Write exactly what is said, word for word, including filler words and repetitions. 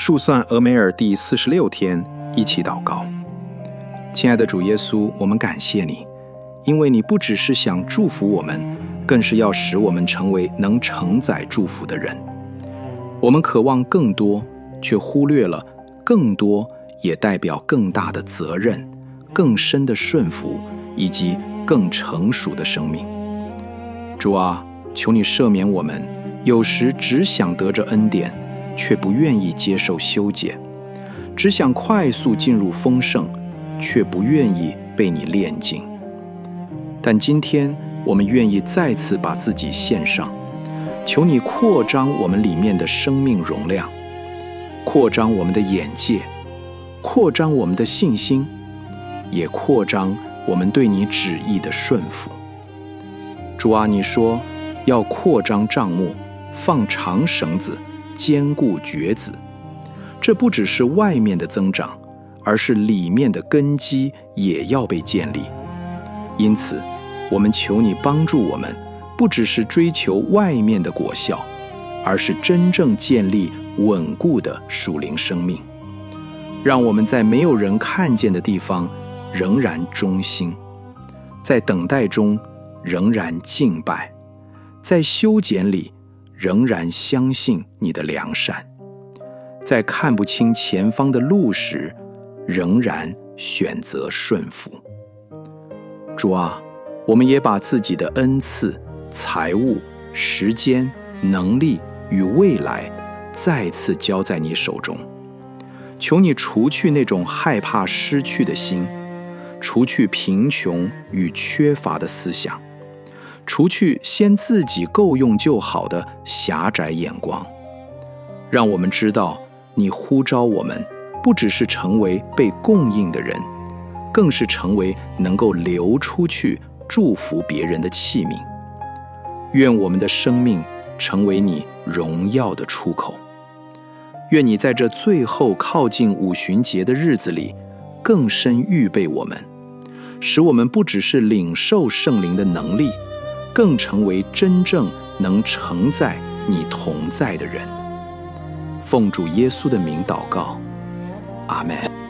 数算俄梅尔第四十六天，一起祷告。亲爱的主耶稣，我们感谢你，因为你不只是想祝福我们，更是要使我们成为能承载祝福的人。我们渴望更多，却忽略了更多也代表更大的责任、更深的顺服以及更成熟的生命。主啊，求你赦免我们，有时只想得着恩典，却不愿意接受修剪；只想快速进入丰盛，却不愿意被你炼净。但今天我们愿意再次把自己献上，求你扩张我们里面的生命容量，扩张我们的眼界，扩张我们的信心，也扩张我们对你旨意的顺服。主啊，你说要扩张帐幕，放长绳子，坚固橛子。这不只是外面的增长，而是里面的根基也要被建立。因此我们求你帮助我们，不只是追求外面的果效，而是真正建立稳固的属灵生命，让我们在没有人看见的地方仍然忠心，在等待中仍然敬拜，在修剪里仍然相信你的良善，在看不清前方的路时仍然选择顺服。主啊，我们也把自己的恩赐、财物、时间、能力与未来再次交在你手中。求你除去那种害怕失去的心，除去贫穷与缺乏的思想，除去先自己够用就好的狭窄眼光。让我们知道你呼召我们不只是成为被供应的人，更是成为能够流出去祝福别人的器皿。愿我们的生命成为你荣耀的出口。愿你在这最后靠近五旬节的日子里更深预备我们，使我们不只是领受圣灵的能力，更成为真正能承载你同在的人。奉主耶稣的名祷告，阿们。